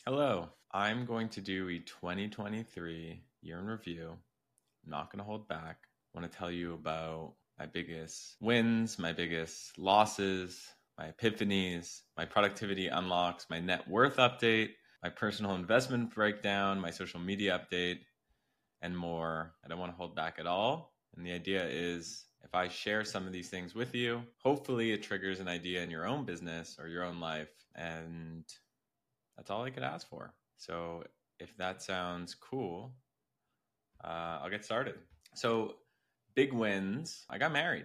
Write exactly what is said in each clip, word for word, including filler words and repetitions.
Hello, I'm going to do a twenty twenty-three year in review. I'm not going to hold back. I want to tell you about my biggest wins, my biggest losses, my epiphanies, my productivity unlocks, my net worth update, my personal investment breakdown, my social media update, and more. I don't want to hold back at all. And the idea is if I share some of these things with you, hopefully it triggers an idea in your own business or your own life. And that's all I could ask for. So if that sounds cool, uh, I'll get started. So big wins. I got married.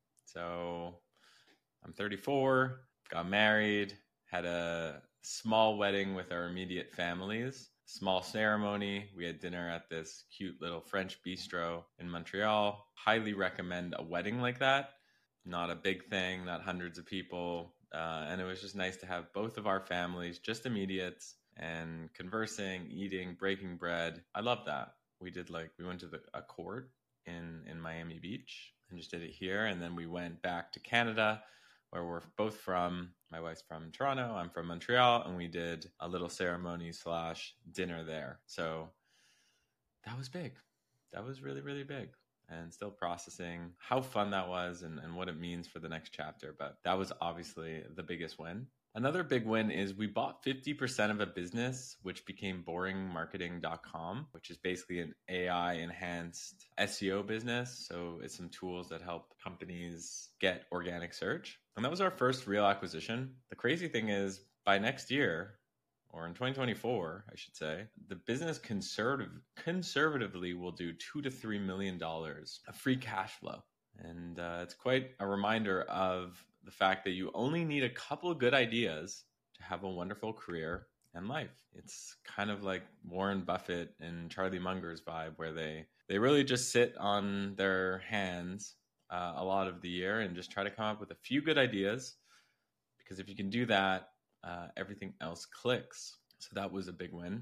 So I'm thirty-four, got married, had a small wedding with our immediate families, small ceremony. We had dinner at this cute little French bistro in Montreal. Highly recommend a wedding like that. Not a big thing, not hundreds of people. Uh, and it was just nice to have both of our families, just immediates, and conversing, eating, breaking bread. I love that. We did like, we went to the, a court in, in Miami Beach and just did it here. And then we went back to Canada, where we're both from. My wife's from Toronto, I'm from Montreal, and we did a little ceremony slash dinner there. So that was big. That was really, really big. And still processing how fun that was and, and what it means for the next chapter. But that was obviously the biggest win. Another big win is we bought fifty percent of a business, which became boring marketing dot com, which is basically an A I enhanced S E O business. So it's some tools that help companies get organic search. And that was our first real acquisition. The crazy thing is by next year, or in twenty twenty-four, I should say, the business conservative, conservatively will do two to three million dollars of free cash flow. And uh, it's quite a reminder of the fact that you only need a couple of good ideas to have a wonderful career and life. It's kind of like Warren Buffett and Charlie Munger's vibe, where they, they really just sit on their hands uh, a lot of the year and just try to come up with a few good ideas. Because if you can do that, uh, everything else clicks. So that was a big win.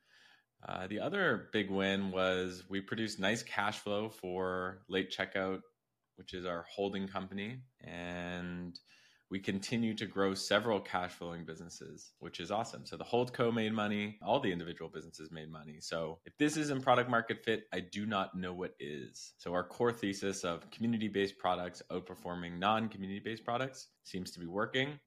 Uh, the other big win was we produced nice cash flow for Late Checkout, which is our holding company. And we continue to grow several cash flowing businesses, which is awesome. So the Holdco made money, all the individual businesses made money. So if this isn't product market fit, I do not know what is. So our core thesis of community-based products outperforming non-community-based products seems to be working.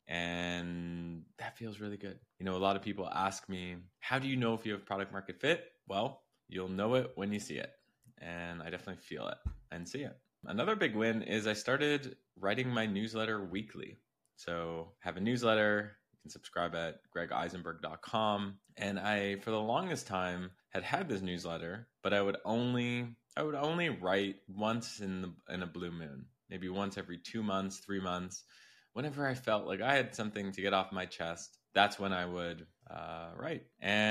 And that feels really good. You know, a lot of people ask me, how do you know if you have product market fit? Well, you'll know it when you see it. And I definitely feel it and see it. Another big win is I started writing my newsletter weekly. So I have a newsletter. You can subscribe at greg eisenberg dot com. And I, for the longest time, had had this newsletter, but I would only I would only write once in the, in a blue moon, maybe once every two months, three months. Whenever I felt like I had something to get off my chest, that's when I would uh, write.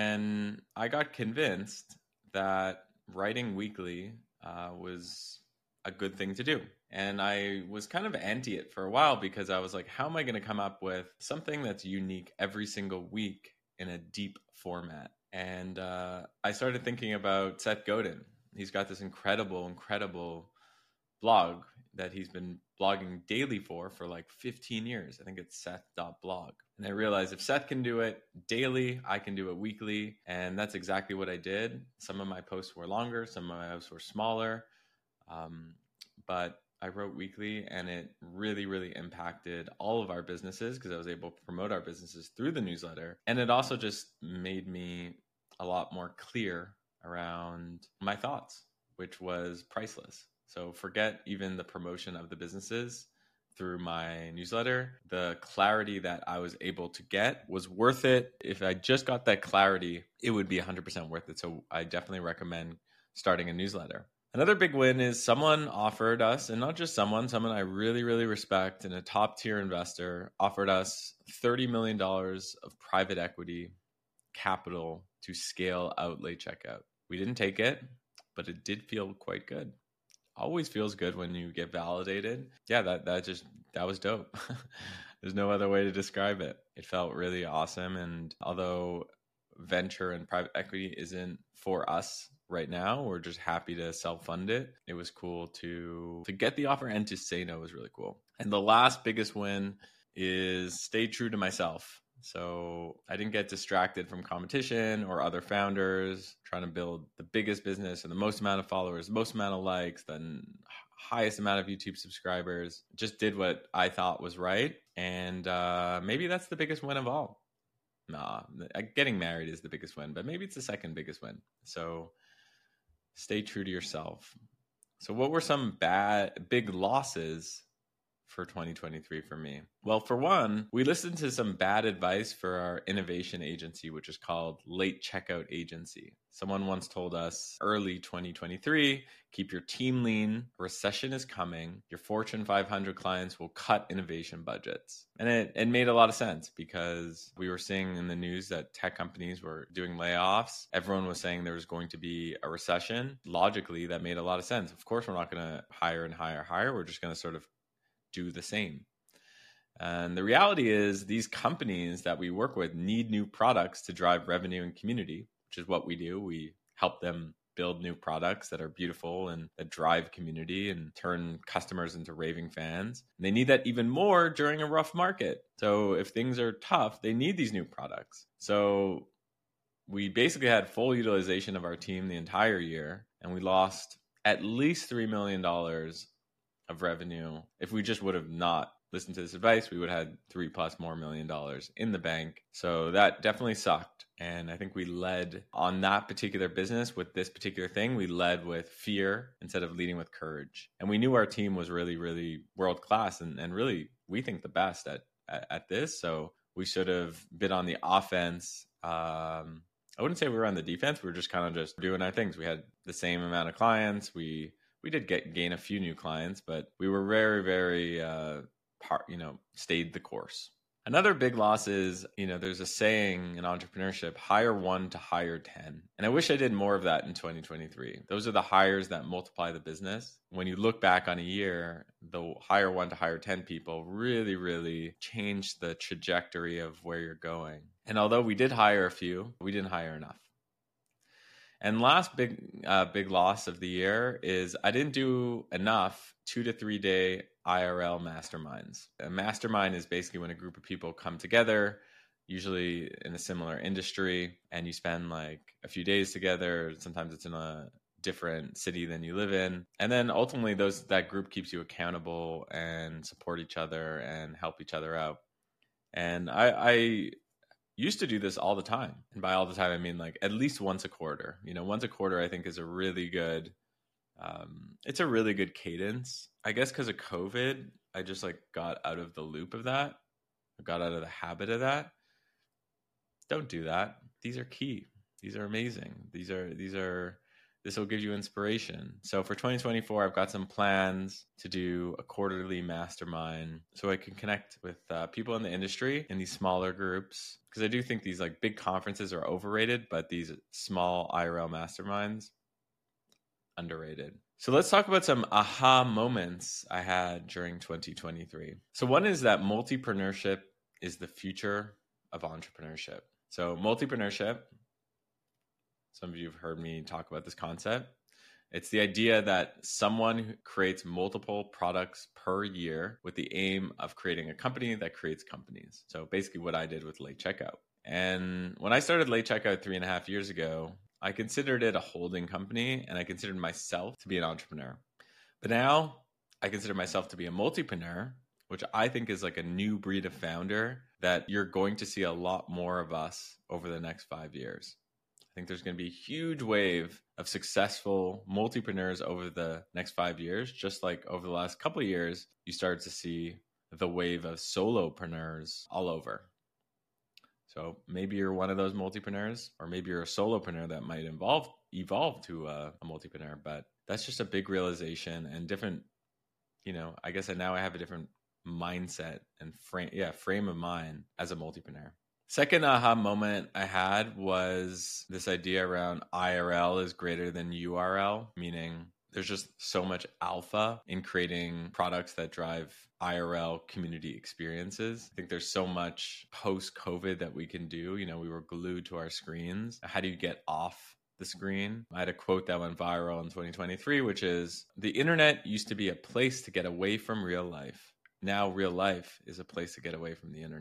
And I got convinced that writing weekly uh, was a good thing to do. And I was kind of anti it for a while because I was like, how am I going to come up with something that's unique every single week in a deep format? And uh, I started thinking about Seth Godin. He's got this incredible, incredible blog that he's been blogging daily for for like fifteen years. I think it's seth dot blog. And I realized if Seth can do it daily, I can do it weekly. And that's exactly what I did. Some of my posts were longer, some of my posts were smaller. Um, but I wrote weekly, and it really, really impacted all of our businesses because I was able to promote our businesses through the newsletter. And it also just made me a lot more clear around my thoughts, which was priceless. So forget even the promotion of the businesses through my newsletter. The clarity that I was able to get was worth it. If I just got that clarity, it would be one hundred percent worth it. So I definitely recommend starting a newsletter. Another big win is someone offered us, and not just someone, someone I really, really respect and a top tier investor offered us thirty million dollars of private equity capital to scale out Late Checkout. We didn't take it, but it did feel quite good. Always feels good when you get validated. Yeah, that, that just, that was dope. There's no other way to describe it. It felt really awesome. And although venture and private equity isn't for us right now, we're just happy to self-fund it. It was cool to to get the offer and to say no was really cool. And the last biggest win is stay true to myself. So I didn't get distracted from competition or other founders trying to build the biggest business and the most amount of followers, the most amount of likes, the highest amount of YouTube subscribers. Just did what I thought was right. And uh, maybe that's the biggest win of all. Nah, getting married is the biggest win, but maybe it's the second biggest win. So stay true to yourself. So what were some bad, big losses for twenty twenty-three for me? Well, for one, we listened to some bad advice for our innovation agency, which is called Late Checkout Agency. Someone once told us early twenty twenty-three, keep your team lean, a recession is coming, your Fortune five hundred clients will cut innovation budgets. And it, it made a lot of sense because we were seeing in the news that tech companies were doing layoffs. Everyone was saying there was going to be a recession. Logically, that made a lot of sense. Of course, we're not going to hire and hire, hire. We're just going to sort of do the same. And the reality is these companies that we work with need new products to drive revenue and community, which is what we do. We help them build new products that are beautiful and that drive community and turn customers into raving fans. And they need that even more during a rough market. So if things are tough, they need these new products. So we basically had full utilization of our team the entire year, and we lost at least three million dollars of revenue. If we just would have not listened to this advice, we would have had three plus more million dollars in the bank. So that definitely sucked. And I think we led on that particular business with this particular thing. We led with fear instead of leading with courage. And we knew our team was really, really world class and, and really, we think the best at, at, at this. So we should have been on the offense. Um, I wouldn't say we were on the defense. We were just kind of just doing our things. We had the same amount of clients. We We did get gain a few new clients, but we were very, very, uh, part, you know, stayed the course. Another big loss is, you know, there's a saying in entrepreneurship, hire one to hire ten. And I wish I did more of that in twenty twenty-three. Those are the hires that multiply the business. When you look back on a year, the hire one to hire ten people really, really changed the trajectory of where you're going. And although we did hire a few, we didn't hire enough. And last big uh, big loss of the year is I didn't do enough two to three day I R L masterminds. A mastermind is basically when a group of people come together, usually in a similar industry, and you spend like a few days together. Sometimes it's in a different city than you live in. And then ultimately those that group keeps you accountable and support each other and help each other out. And I, I used to do this all the time. And by all the time, I mean like at least once a quarter. You know, once a quarter, I think is a really good, um, it's a really good cadence. I guess because of COVID, I just like got out of the loop of that. I got out of the habit of that. Don't do that. These are key. These are amazing. These are, these are, this will give you inspiration. So for twenty twenty-four, I've got some plans to do a quarterly mastermind so I can connect with uh, people in the industry in these smaller groups. Because I do think these like big conferences are overrated, but these small I R L masterminds, underrated. So let's talk about some aha moments I had during twenty twenty-three. So one is that multipreneurship is the future of entrepreneurship. So multipreneurship, some of you have heard me talk about this concept. It's the idea that someone who creates multiple products per year with the aim of creating a company that creates companies. So basically what I did with Late Checkout. And when I started Late Checkout three and a half years ago, I considered it a holding company and I considered myself to be an entrepreneur. But now I consider myself to be a multipreneur, which I think is like a new breed of founder that you're going to see a lot more of us over the next five years. I think there's going to be a huge wave of successful multipreneurs over the next five years, just like over the last couple of years, you started to see the wave of solopreneurs all over. So maybe you're one of those multipreneurs, or maybe you're a solopreneur that might involve, evolve to a, a multipreneur, but that's just a big realization and different, you know, I guess now I have a different mindset and frame, yeah, frame of mind as a multipreneur. Second aha moment I had was this idea around I R L is greater than U R L, meaning there's just so much alpha in creating products that drive I R L community experiences. I think there's so much post-COVID that we can do. You know, we were glued to our screens. How do you get off the screen? I had a quote that went viral in twenty twenty-three, which is, the internet used to be a place to get away from real life. Now real life is a place to get away from the internet.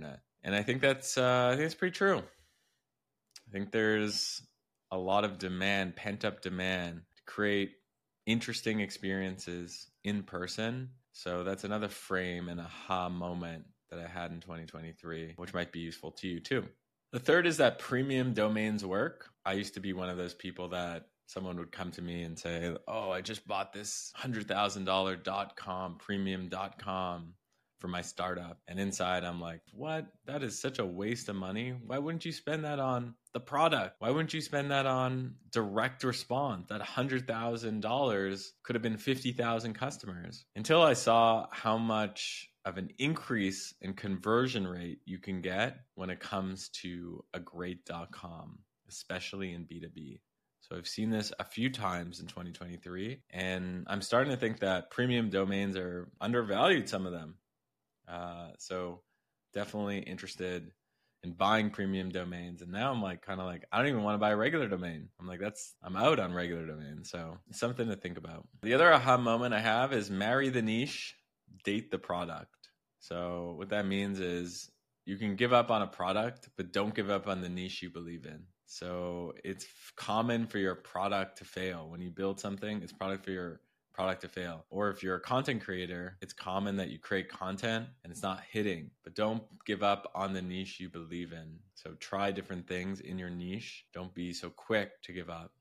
And I think that's uh, I think it's pretty true. I think there's a lot of demand, pent up demand to create interesting experiences in person. So that's another frame and aha moment that I had in twenty twenty-three, which might be useful to you too. The third is that premium domains work. I used to be one of those people that someone would come to me and say, oh, I just bought this one hundred thousand dollars .com, premium dot com for my startup. And inside I'm like, what? That is such a waste of money. Why wouldn't you spend that on the product? Why wouldn't you spend that on direct response? That one hundred thousand dollars could have been fifty thousand customers. Until I saw how much of an increase in conversion rate you can get when it comes to a great .com, especially in B two B. So I've seen this a few times in twenty twenty-three, and I'm starting to think that premium domains are undervalued, some of them. Uh, so definitely interested in buying premium domains. And now I'm like, kind of like, I don't even want to buy a regular domain. I'm like, that's, I'm out on regular domains. So it's something to think about. The other aha moment I have is marry the niche, date the product. So what that means is you can give up on a product, but don't give up on the niche you believe in. So it's common for your product to fail. When you build something, it's product for your product to fail. Or if you're a content creator, it's common that you create content and it's not hitting, but don't give up on the niche you believe in. So try different things in your niche. Don't be so quick to give up.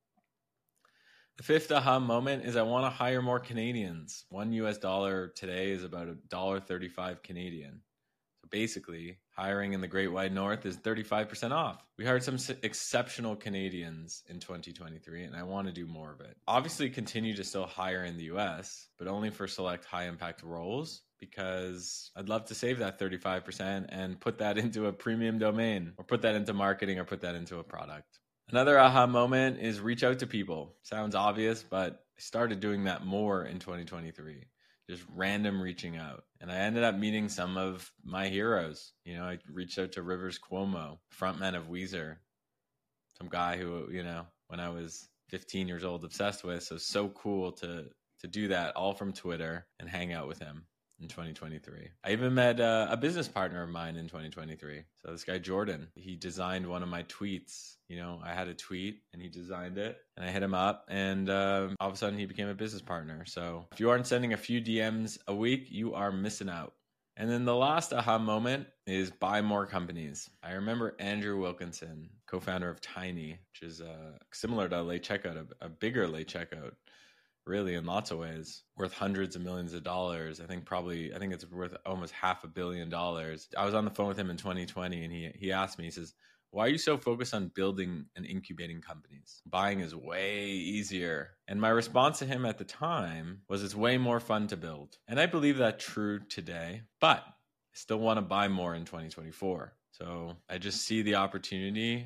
The fifth aha moment is I want to hire more Canadians. One U S dollar today is about one dollar thirty-five Canadian. So basically, hiring in the Great Wide North is thirty-five percent off. We hired some exceptional Canadians in twenty twenty-three, and I want to do more of it. Obviously, continue to still hire in the U S, but only for select high-impact roles, because I'd love to save that thirty-five percent and put that into a premium domain, or put that into marketing, or put that into a product. Another aha moment is reach out to people. Sounds obvious, but I started doing that more in twenty twenty-three. Just random reaching out. And I ended up meeting some of my heroes. You know, I reached out to Rivers Cuomo, frontman of Weezer, some guy who, you know, when I was fifteen years old, obsessed with. So, so cool to, to do that all from Twitter and hang out with him in twenty twenty-three. I even met uh, a business partner of mine in twenty twenty-three. So this guy, Jordan, he designed one of my tweets. You know, I had a tweet and he designed it, and I hit him up, and uh, all of a sudden he became a business partner. So if you aren't sending a few D Ms a week, you are missing out. And then the last aha moment is buy more companies. I remember Andrew Wilkinson, co-founder of Tiny, which is uh, similar to Late Checkout, a, a bigger Late Checkout, really in lots of ways, worth hundreds of millions of dollars. I think probably, I think it's worth almost half a billion dollars. I was on the phone with him in twenty twenty, and he he asked me, he says, why are you so focused on building and incubating companies? Buying is way easier. And my response to him at the time was, it's way more fun to build. And I believe that true today, but I still want to buy more in twenty twenty-four. So I just see the opportunity,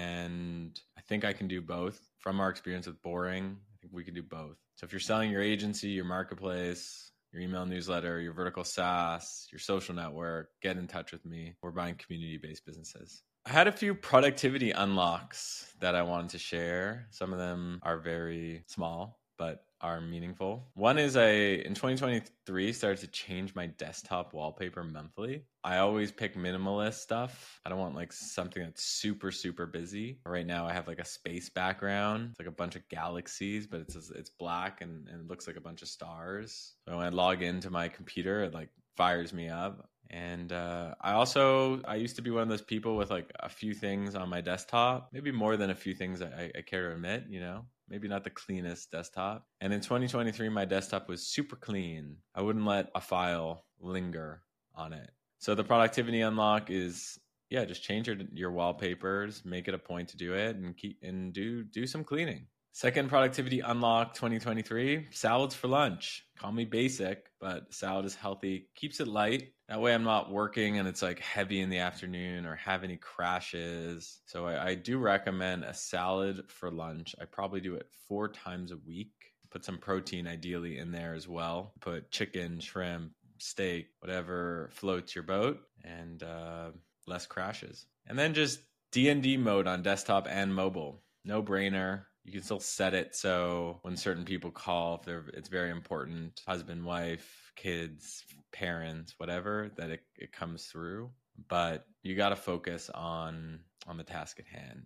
and I think I can do both. From our experience with Boring, I think we can do both. So if you're selling your agency, your marketplace, your email newsletter, your vertical SaaS, your social network, get in touch with me. We're buying community-based businesses. I had a few productivity unlocks that I wanted to share. Some of them are very small, but are meaningful. One is I, in twenty twenty-three, started to change my desktop wallpaper monthly. I always pick minimalist stuff. I don't want like something that's super, super busy. Right now I have like a space background. It's like a bunch of galaxies, but it's it's black and, and it looks like a bunch of stars. So when I log into my computer, it like fires me up. And uh, I also, I used to be one of those people with like a few things on my desktop, maybe more than a few things I, I care to admit, you know, maybe not the cleanest desktop. And in twenty twenty-three, my desktop was super clean. I wouldn't let a file linger on it. So the productivity unlock is, yeah, just change your, your wallpapers, make it a point to do it, and keep and do do some cleaning. Second productivity unlock twenty twenty-three, salads for lunch. Call me basic, but salad is healthy, keeps it light. That way I'm not working and it's like heavy in the afternoon or have any crashes. So I, I do recommend a salad for lunch. I probably do it four times a week. Put some protein ideally in there as well. Put chicken, shrimp, steak, whatever floats your boat, and uh, less crashes. And then just D and D mode on desktop and mobile. No brainer. You can still set it so when certain people call, if they're, it's very important, husband, wife, kids, parents, whatever, that it, it comes through. but you got to focus on on the task at hand.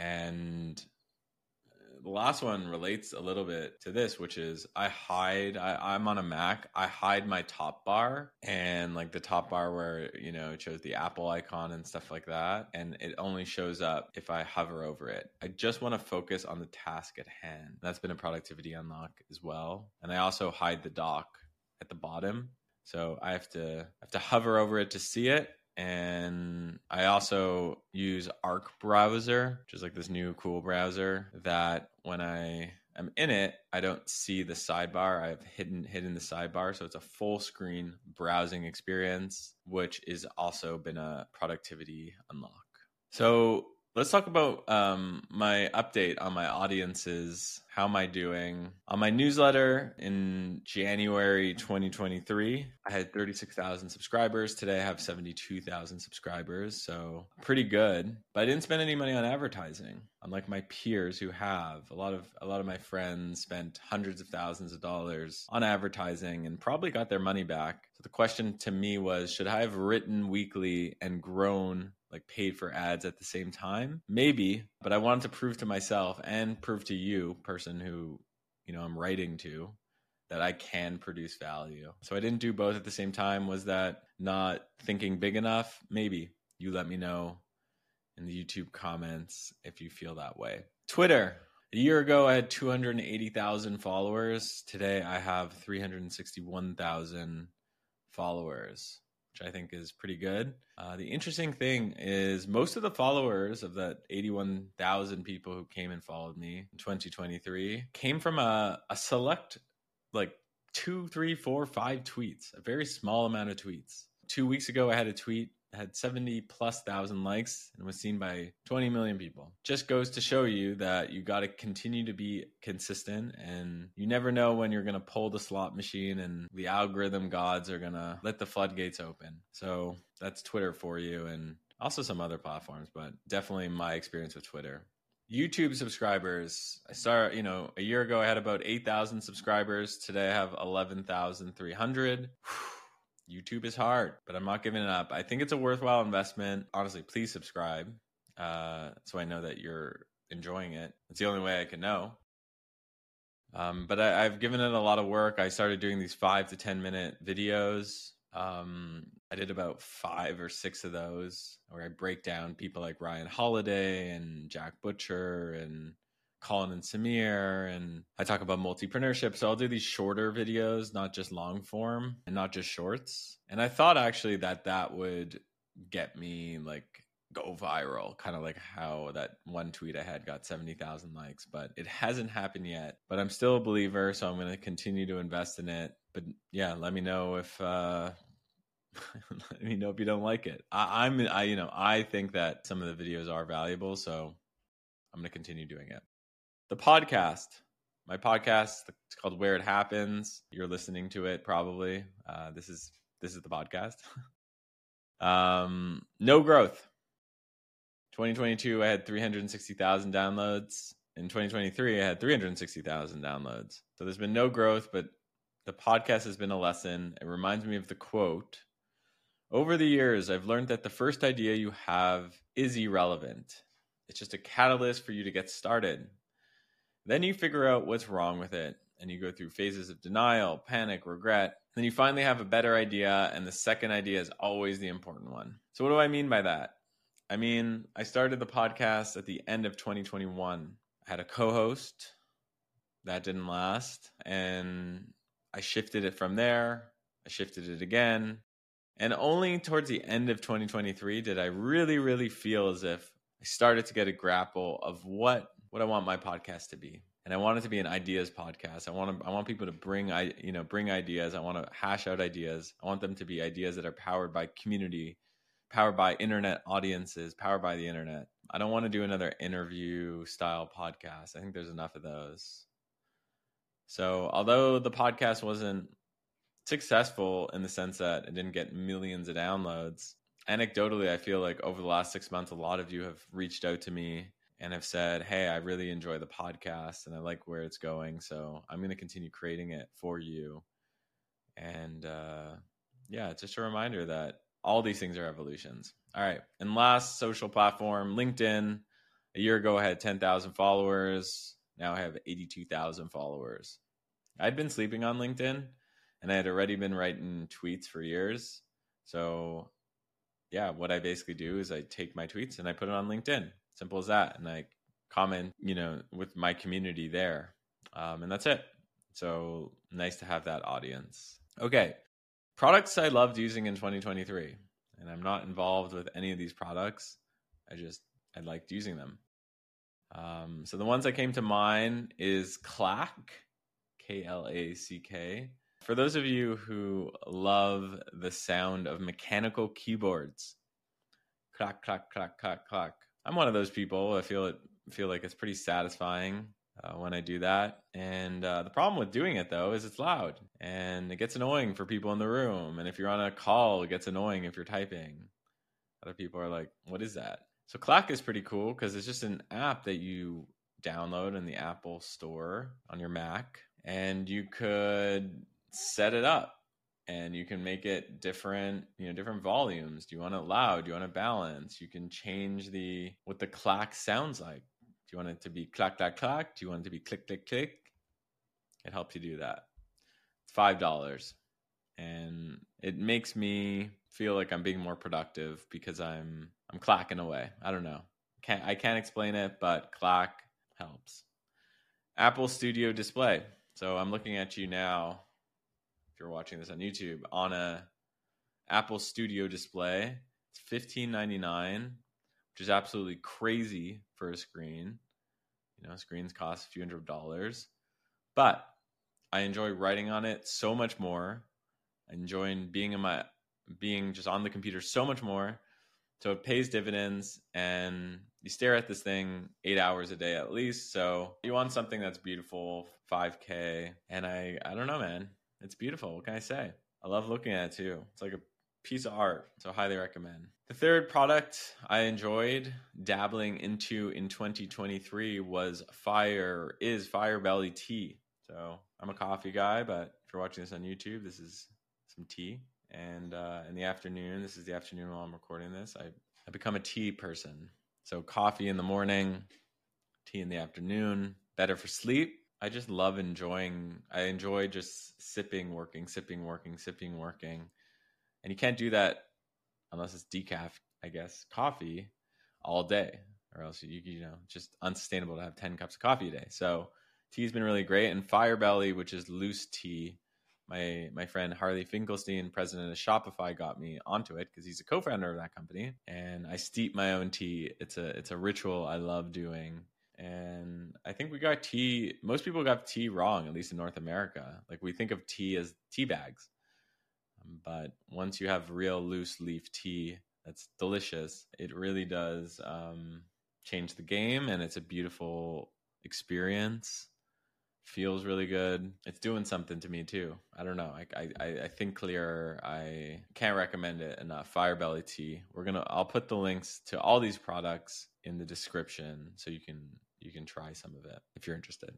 And the last one relates a little bit to this, which is I hide, I, I'm on a Mac, I hide my top bar and like the top bar where, you know, it shows the Apple icon and stuff like that. And it only shows up if I hover over it. I just want to focus on the task at hand. That's been a productivity unlock as well. And I also hide the dock at the bottom. So I have to I have to hover over it to see it. And I also use Arc Browser, which is like this new cool browser that when I am in it, I don't see the sidebar. I've hidden hidden the sidebar. So it's a full screen browsing experience, which is also been a productivity unlock. So let's talk about um, my update on my audiences. How am I doing? On my newsletter in January twenty twenty-three, I had thirty-six thousand subscribers. Today I have seventy-two thousand subscribers, so pretty good. But I didn't spend any money on advertising, unlike my peers who have. A lot of a lot of my friends spent hundreds of thousands of dollars on advertising and probably got their money back. So the question to me was, should I have written weekly and grown, like paid for ads at the same time? Maybe, but I wanted to prove to myself and prove to you, person who, you know, I'm writing to, that I can produce value. So I didn't do both at the same time. Was that not thinking big enough? Maybe. You let me know in the YouTube comments if you feel that way. Twitter. A year ago, I had two hundred eighty thousand followers. Today, I have three hundred sixty-one thousand followers, which I think is pretty good. Uh, the interesting thing is most of the followers of that eighty-one thousand people who came and followed me in twenty twenty-three came from a, a select, like two, three, four, five tweets, a very small amount of tweets. Two weeks ago, I had a tweet that had seventy plus thousand likes and was seen by twenty million people. Just goes to show you that you got to continue to be consistent, and you never know when you're going to pull the slot machine and the algorithm gods are going to let the floodgates open. So that's Twitter for you, and also some other platforms, but definitely my experience with Twitter. YouTube subscribers. I started, you know, a year ago I had about eight thousand subscribers. Today I have eleven thousand three hundred. YouTube is hard, but I'm not giving it up. I think it's a worthwhile investment. Honestly, please subscribe uh, so I know that you're enjoying it. It's the only way I can know. Um, but I, I've given it a lot of work. I started doing these five to ten minute videos. Um, I did about five or six of those where I break down people like Ryan Holiday and Jack Butcher and Colin and Samir, and I talk about multipreneurship. So I'll do these shorter videos, not just long form and not just shorts. And I thought actually that that would get me like go viral, kind of like how that one tweet I had got seventy thousand likes, but it hasn't happened yet. But I'm still a believer, so I'm going to continue to invest in it. But yeah, let me know if uh let me know if you don't like it. I, I'm I you know I think that some of the videos are valuable, so I'm going to continue doing it. The podcast, my podcast, it's called Where It Happens. You're listening to it probably. Uh, this is this is the podcast. um, no growth. twenty twenty-two, I had three hundred sixty thousand downloads. In twenty twenty-three, I had three hundred sixty thousand downloads. So there's been no growth, but the podcast has been a lesson. It reminds me of the quote. Over the years, I've learned that the first idea you have is irrelevant. It's just a catalyst for you to get started. Then you figure out what's wrong with it, and you go through phases of denial, panic, regret. Then you finally have a better idea, and the second idea is always the important one. So what do I mean by that? I mean, I started the podcast at the end of twenty twenty-one. I had a co-host. That didn't last, and I shifted it from there. I shifted it again. And only towards the end of twenty twenty-three did I really, really feel as if I started to get a grapple of what what I want my podcast to be. And I want it to be an ideas podcast. I want to, I want people to bring, I, you know, bring ideas. I want to hash out ideas. I want them to be ideas that are powered by community, powered by internet audiences, powered by the internet. I don't want to do another interview style podcast. I think there's enough of those. So although the podcast wasn't successful in the sense that it didn't get millions of downloads, anecdotally, I feel like over the last six months, a lot of you have reached out to me and have said, hey, I really enjoy the podcast and I like where it's going. So I'm going to continue creating it for you. And uh, yeah, it's just a reminder that all these things are evolutions. All right. And last social platform, LinkedIn. A year ago, I had ten thousand followers. Now I have eighty-two thousand followers. I'd been sleeping on LinkedIn, and I had already been writing tweets for years. So yeah, what I basically do is I take my tweets and I put it on LinkedIn. Simple as that. And I comment, you know, with my community there. Um, and that's it. So nice to have that audience. Okay. Products I loved using in twenty twenty-three. And I'm not involved with any of these products. I just, I liked using them. Um, so the ones that came to mind is Clack, K L A C K. For those of you who love the sound of mechanical keyboards, clack, clack, clack, clack, clack. I'm one of those people. I feel it, feel like it's pretty satisfying uh, when I do that. And uh, the problem with doing it, though, is it's loud and it gets annoying for people in the room. And if you're on a call, it gets annoying if you're typing. Other people are like, what is that? So Clack is pretty cool because it's just an app that you download in the Apple Store on your Mac. And you could set it up and you can make it different, you know, different volumes. Do you want it loud? Do you want it balanced? You can change the what the clack sounds like. Do you want it to be clack, clack, clack? Do you want it to be click, click, click? It helps you do that. It's five dollars. And it makes me feel like I'm being more productive because I'm I'm clacking away. I don't know. Can't I can't explain it, but clack helps. Apple Studio Display. So I'm looking at you now, if you're watching this on YouTube, on a Apple Studio Display. It's fifteen ninety-nine, which is absolutely crazy for a screen. You know, screens cost a few hundred dollars. But I enjoy writing on it so much more. I enjoy being in my being just on the computer so much more. So it pays dividends, and you stare at this thing eight hours a day at least. So you want something that's beautiful, five K. And I, I don't know, man. It's beautiful. What can I say? I love looking at it too. It's like a piece of art. So highly recommend. The third product I enjoyed dabbling into in twenty twenty-three was Fire, is Fire Belly tea. So I'm a coffee guy, but if you're watching this on YouTube, this is some tea. And uh, in the afternoon, this is the afternoon while I'm recording this, I, I become a tea person. So coffee in the morning, tea in the afternoon, better for sleep. I just love enjoying, I enjoy just sipping, working, sipping, working, sipping, working. And you can't do that unless it's decaf, I guess, coffee all day, or else you, you know, it's just unsustainable to have ten cups of coffee a day. So tea's been really great. And Fire Belly, which is loose tea, My my friend Harley Finkelstein, president of Shopify, got me onto it because he's a co-founder of that company. And I steep my own tea. It's a it's a ritual I love doing. And I think we got tea. Most people got tea wrong, at least in North America. Like we think of tea as tea bags, but once you have real loose leaf tea that's delicious, it really does um, change the game, and it's a beautiful experience. Feels really good. It's doing something to me too. I don't know. I I I think clearer. I can't recommend it enough. Fire Belly tea. We're gonna. I'll put the links to all these products in the description so you can you can try some of it if you're interested.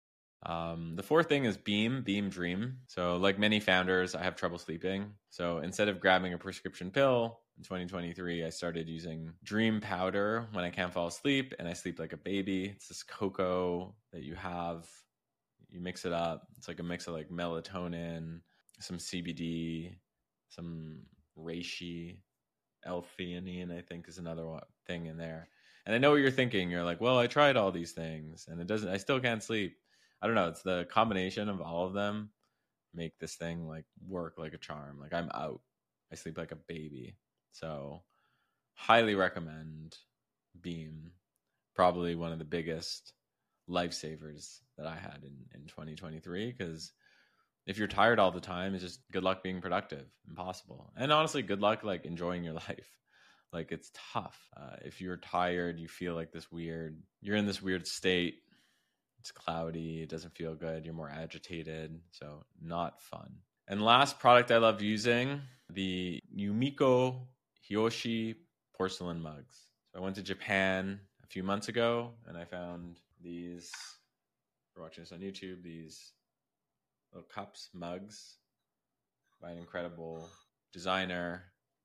Um, the fourth thing is Beam, Beam Dream. So like many founders, I have trouble sleeping. So instead of grabbing a prescription pill in twenty twenty-three, I started using Dream Powder when I can't fall asleep, and I sleep like a baby. It's this cocoa that you have. You mix it up. It's like a mix of like melatonin, some C B D, some reishi, L-theanine, I think is another one, thing in there. And I know what you're thinking. You're like, well, I tried all these things and it doesn't, I still can't sleep. I don't know. It's the combination of all of them make this thing like work like a charm. Like I'm out. I sleep like a baby. So highly recommend Beam. Probably one of the biggest lifesavers that I had in, in twenty twenty-three, because if you're tired all the time, it's just good luck being productive. Impossible. And honestly, good luck like enjoying your life. Like it's tough. Uh, if you're tired, you feel like this weird, you're in this weird state. It's cloudy. It doesn't feel good. You're more agitated. So not fun. And last product I love using, the Yumiko Hiyoshi porcelain mugs. So I went to Japan a few months ago and I found these, if you're watching this on YouTube, these little cups, mugs by an incredible designer.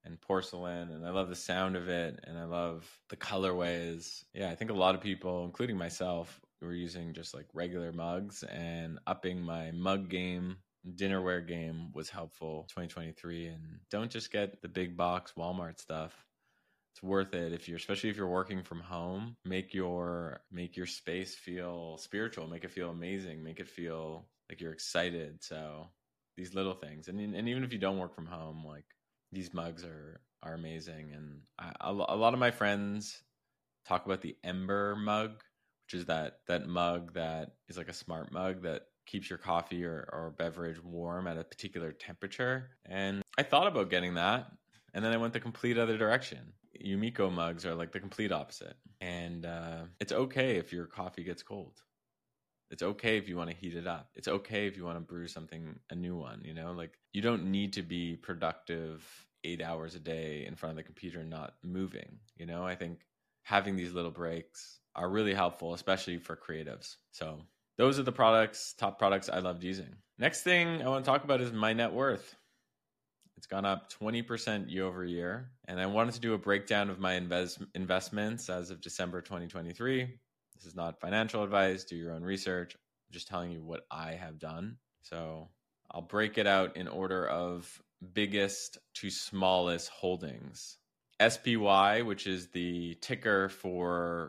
and porcelain, and I love the sound of it, and I love the colorways. Yeah, I think a lot of people, including myself, were using just like regular mugs, and upping my mug game, dinnerware game was helpful twenty twenty-three. And don't just get the big box Walmart stuff. It's worth it if you're, especially if you're working from home. Make your make your space feel spiritual, make it feel amazing, make it feel like you're excited. So these little things, and and even if you don't work from home, like, these mugs are are amazing. And I, a, a lot of my friends talk about the Ember mug, which is that that mug that is like a smart mug that keeps your coffee or, or beverage warm at a particular temperature. And I thought about getting that, and then I went the complete other direction. Yumiko mugs are like the complete opposite. And uh, it's okay if your coffee gets cold. It's okay if you want to heat it up. It's okay if you want to brew something, a new one, you know, like, you don't need to be productive eight hours a day in front of the computer, not moving. You know, I think having these little breaks are really helpful, especially for creatives. So those are the products, top products I loved using. Next thing I want to talk about is my net worth. It's gone up twenty percent year over year. And I wanted to do a breakdown of my invest- investments as of December twenty twenty-three. This is not financial advice. Do your own research. I'm just telling you what I have done. So I'll break it out in order of biggest to smallest holdings. S P Y, which is the ticker for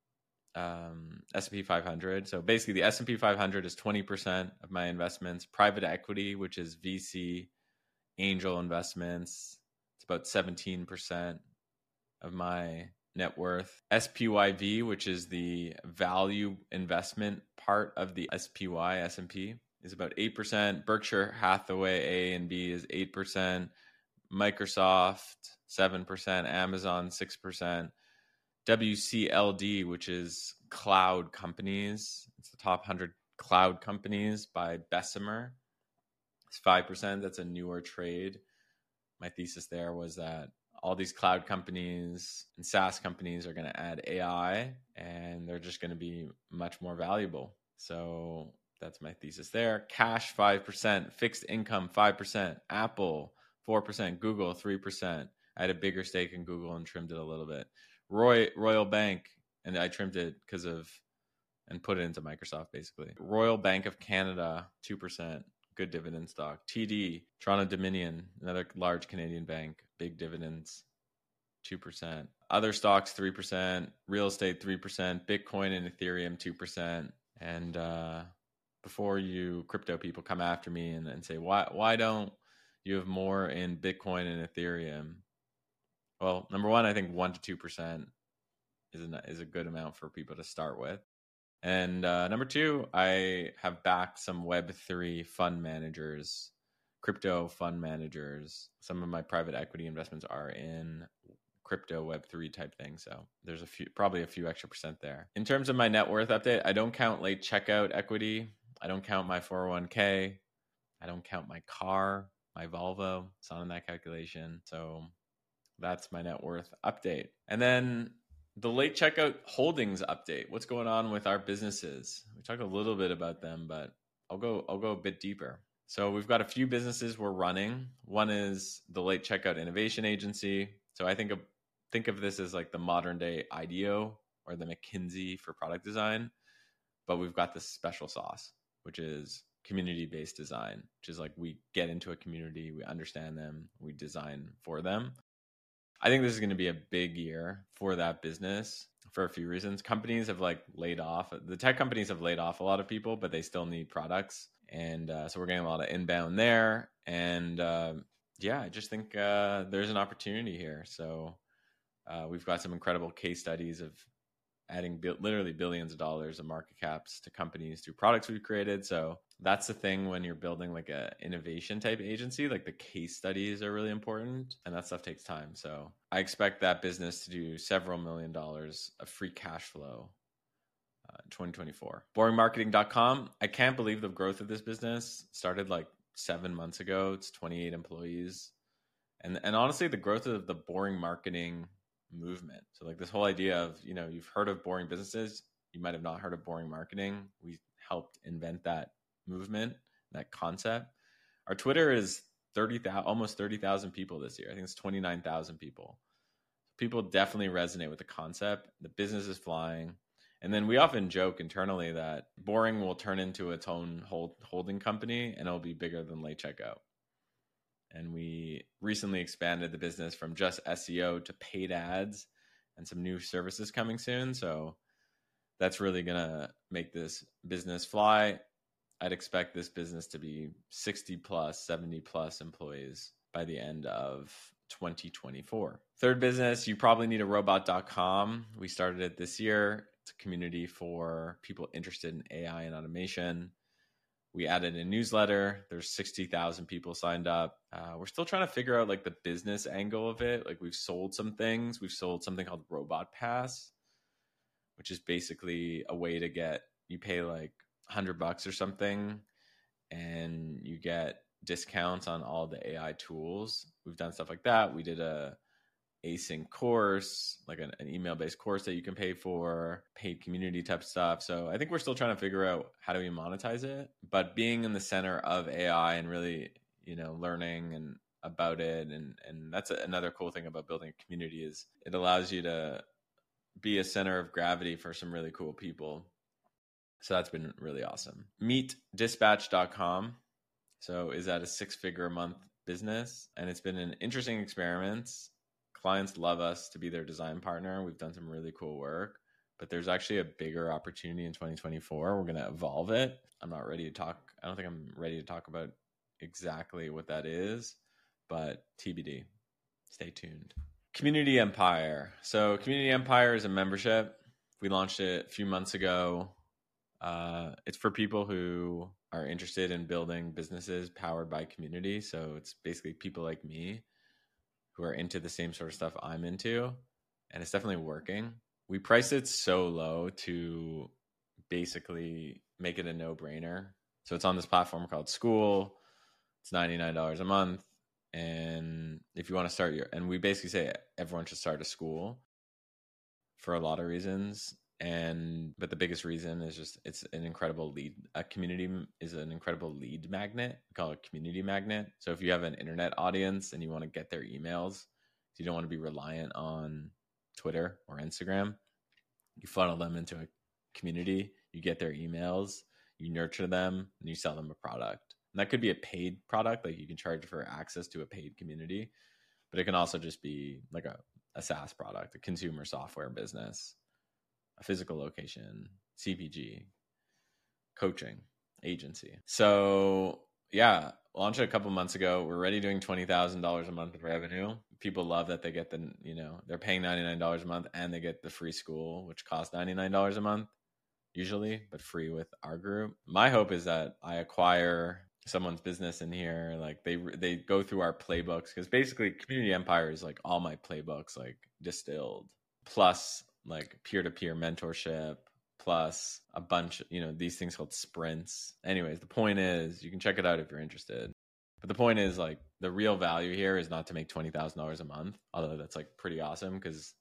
um, S and P five hundred. So basically the S and P five hundred is twenty percent of my investments. Private equity, which is V C, angel investments, it's about seventeen percent of my net worth. S P Y V, which is the value investment part of the S P Y, S and P, is about eight percent. Berkshire Hathaway A and B is eight percent. Microsoft, seven percent. Amazon, six percent. W C L D, which is cloud companies, it's the top one hundred cloud companies by Bessemer. It's five percent. That's a newer trade. My thesis there was that all these cloud companies and SaaS companies are going to add A I, and they're just going to be much more valuable. So that's my thesis there. Cash, five percent. Fixed income, five percent. Apple, four percent. Google, three percent. I had a bigger stake in Google and trimmed it a little bit. Roy, Royal Bank, and I trimmed it because of, and put it into Microsoft basically. Royal Bank of Canada, two percent. Good dividend stock. T D, Toronto Dominion, another large Canadian bank, big dividends, two percent. Other stocks, three percent. Real estate, three percent. Bitcoin and Ethereum, two percent. And uh, before you crypto people come after me and, and say, why, why don't you have more in Bitcoin and Ethereum? Well, number one, I think one to two percent is a, is a good amount for people to start with. And uh, number two, I have backed some Web three fund managers, crypto fund managers. Some of my private equity investments are in crypto Web three type thing. So there's a few, probably a few extra percent there. In terms of my net worth update, I don't count late checkout equity. I don't count my four oh one k. I don't count my car, my Volvo. It's not in that calculation. So that's my net worth update. And then the late checkout holdings update. What's going on with our businesses? We talked a little bit about them, but I'll go I'll go a bit deeper. So we've got a few businesses we're running. One is the Late Checkout Innovation Agency. So I think of think of this as like the modern day IDEO or the McKinsey for product design, but we've got this special sauce, which is community-based design, which is like we get into a community, we understand them, we design for them. I think this is going to be a big year for that business for a few reasons. Companies have like laid off. The tech companies have laid off a lot of people, but they still need products. And uh, so we're getting a lot of inbound there. And uh, yeah, I just think uh, there's an opportunity here. So uh, we've got some incredible case studies of adding bi- literally billions of dollars of market caps to companies through products we've created. So that's the thing when you're building like a innovation type agency, like the case studies are really important and that stuff takes time. So I expect that business to do several million dollars of free cash flow uh, in twenty twenty-four. boring marketing dot com. I can't believe the growth of this business. Started like seven months ago. It's twenty-eight employees. And, and honestly, the growth of the boring marketing movement. So like this whole idea of, you know, you've heard of boring businesses, you might have not heard of boring marketing. We helped invent that movement, that concept. Our Twitter is thirty thousand, almost thirty thousand people this year. I think it's twenty-nine thousand people. People definitely resonate with the concept. The business is flying. And then we often joke internally that Boring will turn into its own hold, holding company, and it'll be bigger than Late Checkout. And we recently expanded the business from just S E O to paid ads and some new services coming soon. So that's really going to make this business fly. I'd expect this business to be sixty plus, seventy plus employees by the end of twenty twenty-four. Third business, you probably need a robot dot com. We started it this year. It's a community for people interested in A I and automation. We added a newsletter. There's sixty thousand people signed up. Uh, we're still trying to figure out like the business angle of it. Like we've sold some things. We've sold something called Robot Pass, which is basically a way to get, you pay like a hundred bucks or something and you get discounts on all the A I tools. We've done stuff like that. We did a async course, like an, an email-based course that you can pay for, paid community type stuff. So I think we're still trying to figure out how do we monetize it, but being in the center of A I and really, you know, learning and about it. And, and that's a, another cool thing about building a community is it allows you to be a center of gravity for some really cool people. So that's been really awesome. meet dispatch dot com. So is that a six figure a month business? And it's been an interesting experiment. Clients love us to be their design partner. We've done some really cool work, but there's actually a bigger opportunity in twenty twenty-four. We're going to evolve it. I'm not ready to talk. I don't think I'm ready to talk about exactly what that is, but T B D. Stay tuned. Community Empire. So Community Empire is a membership. We launched it a few months ago. Uh, it's for people who are interested in building businesses powered by community. So it's basically people like me who are into the same sort of stuff I'm into. And it's definitely working. We priced it so low to basically make it a no-brainer. So it's on this platform called School. It's ninety-nine dollars a month. And if you want to start your, and we basically say everyone should start a school for a lot of reasons. And, but the biggest reason is just, it's an incredible lead. A community is an incredible lead magnet. We call it a community magnet. So if you have an internet audience and you want to get their emails, you don't want to be reliant on Twitter or Instagram, you funnel them into a community, you get their emails, you nurture them, and you sell them a product. And that could be a paid product, like you can charge for access to a paid community, but it can also just be like a, a SaaS product, a consumer software business, a physical location, C P G, coaching, agency. So yeah, launched it a couple months ago. We're already doing twenty thousand dollars a month of revenue. People love that they get the, you know, they're paying ninety-nine dollars a month and they get the free school, which costs ninety-nine dollars a month usually, but free with our group. My hope is that I acquire someone's business in here. Like they, they go through our playbooks, because basically Community Empire is like all my playbooks, like distilled, plus like peer-to-peer mentorship, plus a bunch, you know, these things called sprints. Anyways, the point is, you can check it out if you're interested. But the point is, like, the real value here is not to make twenty thousand dollars a month, although that's like pretty awesome, because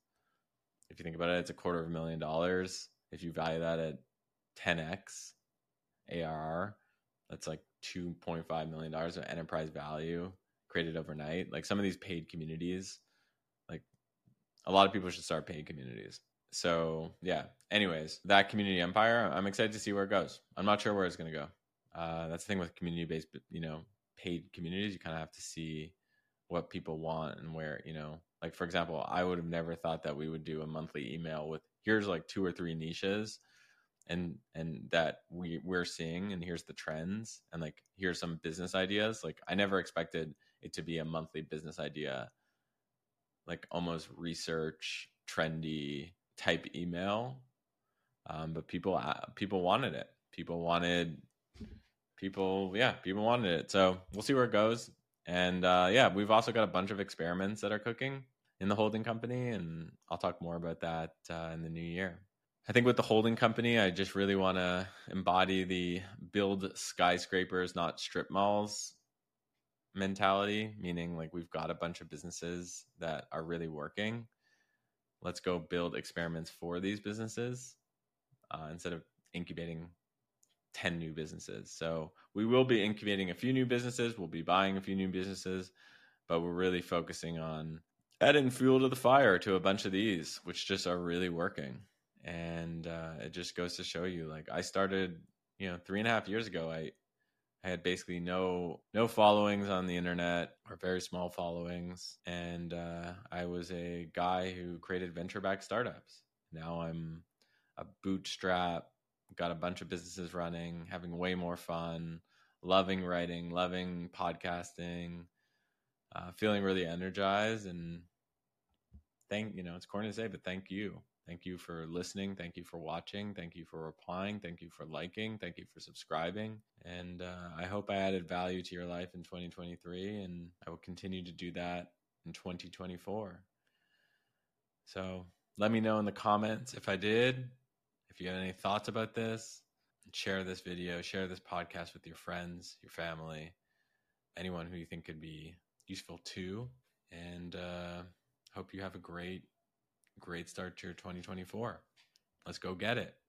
if you think about it, it's a quarter of a million dollars. If you value that at ten x A R R, that's like two point five million dollars of enterprise value created overnight. Like some of these paid communities, like a lot of people should start paid communities. So yeah, anyways, that Community Empire, I'm excited to see where it goes. I'm not sure where it's going to go. Uh, that's the thing with community-based, you know, paid communities. You kind of have to see what people want and where, you know, like for example, I would have never thought that we would do a monthly email with here's like two or three niches and, and that we we're seeing, and here's the trends, and like, here's some business ideas. Like I never expected it to be a monthly business idea, like almost research trendy type email. Um, but people, uh, people wanted it. People wanted people. Yeah. People wanted it. So we'll see where it goes. And, uh, yeah, we've also got a bunch of experiments that are cooking in the holding company. And I'll talk more about that, uh, in the new year. I think with the holding company, I just really want to embody the build skyscrapers, not strip malls mentality, meaning like we've got a bunch of businesses that are really working. Let's go build experiments for these businesses uh, instead of incubating ten new businesses. So we will be incubating a few new businesses. We'll be buying a few new businesses, but we're really focusing on adding fuel to the fire to a bunch of these, which just are really working. And uh, it just goes to show you, like, I started, you know, three and a half years ago. I, I had basically no no followings on the internet, or very small followings, and uh, I was a guy who created venture-backed startups. Now I'm a bootstrap, got a bunch of businesses running, having way more fun, loving writing, loving podcasting, uh, feeling really energized. And thank you know it's corny to say, but thank you. Thank you for listening. Thank you for watching. Thank you for replying. Thank you for liking. Thank you for subscribing. And uh, I hope I added value to your life in twenty twenty-three, and I will continue to do that in twenty twenty-four. So let me know in the comments if I did, if you have any thoughts about this. Share this video, share this podcast with your friends, your family, anyone who you think could be useful too. And uh, hope you have a great Great start to your twenty twenty-four. Let's go get it.